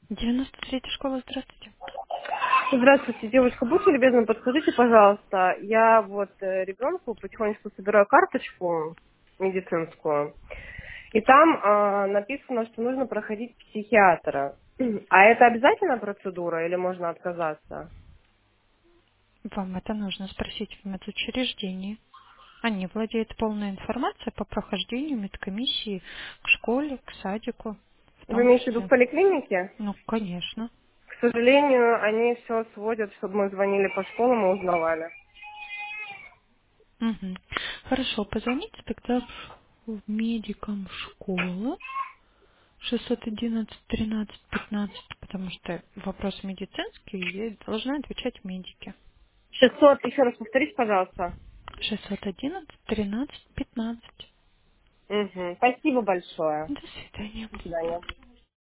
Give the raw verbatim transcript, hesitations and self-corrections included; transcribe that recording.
девяносто третья школа, здравствуйте. Здравствуйте, девушка, будьте любезны, подскажите, пожалуйста, я вот э, ребенку потихонечку собираю карточку медицинскую, и там а, написано, что нужно проходить психиатра. А это обязательная процедура или можно отказаться? Вам это нужно спросить в медучреждении. Они владеют полной информацией по прохождению медкомиссии к школе, к садику, в Вы том имеете в виду в числе. поликлинике? Ну, конечно. К сожалению, они все сводят, чтобы мы звонили по школам и узнавали. Мгм. Хорошо, позвоните тогда в в медикам школы шестьсот одиннадцать тринадцать пятнадцать, потому что вопрос медицинский, и должны отвечать медики. шестьсот, еще раз повторите, пожалуйста. шестьсот одиннадцать тринадцать пятнадцать. Угу. Спасибо большое. До свидания. До свидания.